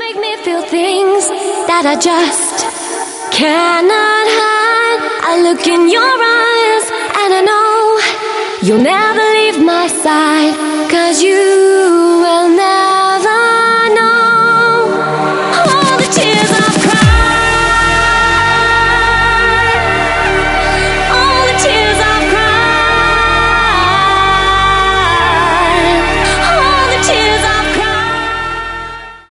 make me feel things that I just cannot hide. I look in your eyes and I know you'll never leave my side, 'cause you